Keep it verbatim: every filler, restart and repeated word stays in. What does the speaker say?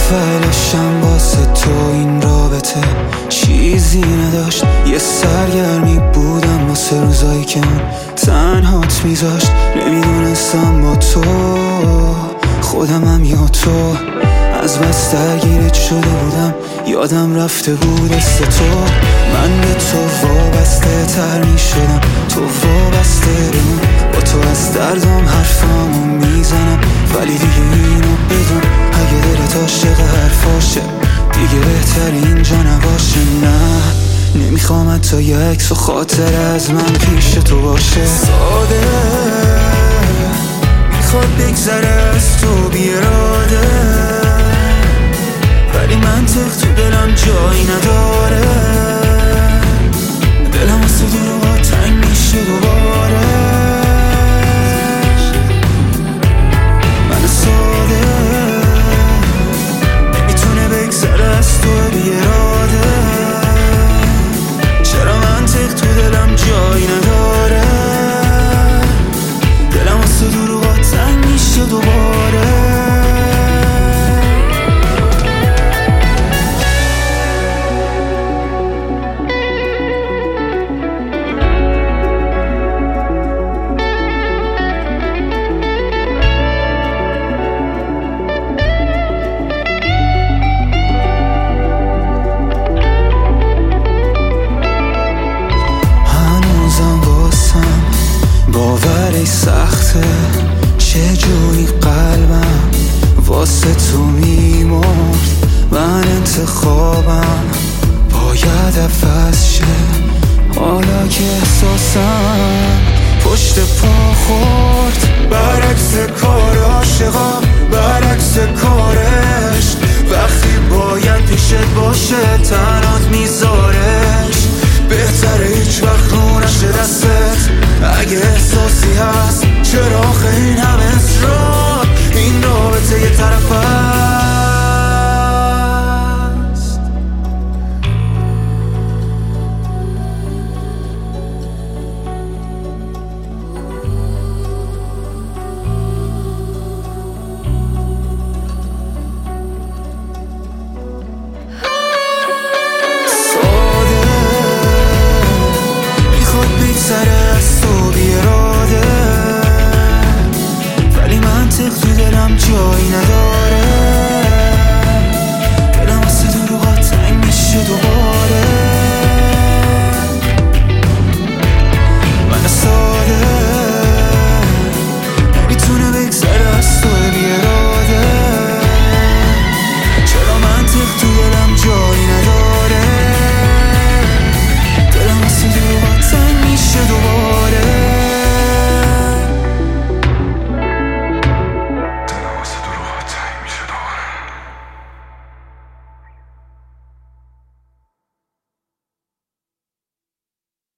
اولشم واسه تو این رابطه چیزی نداشت، یه سرگرمی بودم واسه روزایی که اون تنهات میذاشت. نمیدونستم با تو خودمم یا تو، از بس درگیرت شده بودم یادم رفته بود است تو. من به تو وابسته تر می شدم، تو وابسته بمون. با تو از دردم حرفامو میزنم، ولی دیگه اینو بدون اگه دلت عاشق حرفاشه دیگه بهتر اینجا نباشه. نه نمیخوام حتی یه عکس و خاطر از من پیش تو باشه. ساده میخواد بگذره از تو بیراده، ولی منطق تو دلم جایی نداره. دلم واسه دروغا تنگ میشه دوباره. من ساده میتونه بگذره از تو بیراده، چرا منطق تو دلم جایی نداره. دلم واسه دروغا تنگ میشه دوباره. باورش سخته چجوری قلبم واسه تو میمرد. من انتخابم باید عوض شه، حالا که احساسم پشت پا خورد. برعکس کار عاشقا، برعکس کارش، وقتی باید پیشت باشه تنات میذارش. بهتره هیچ وقت رو نشه دستت اگه احساسی هست. چرا آخه این همه اصرار، این رابطه یه طرف هست.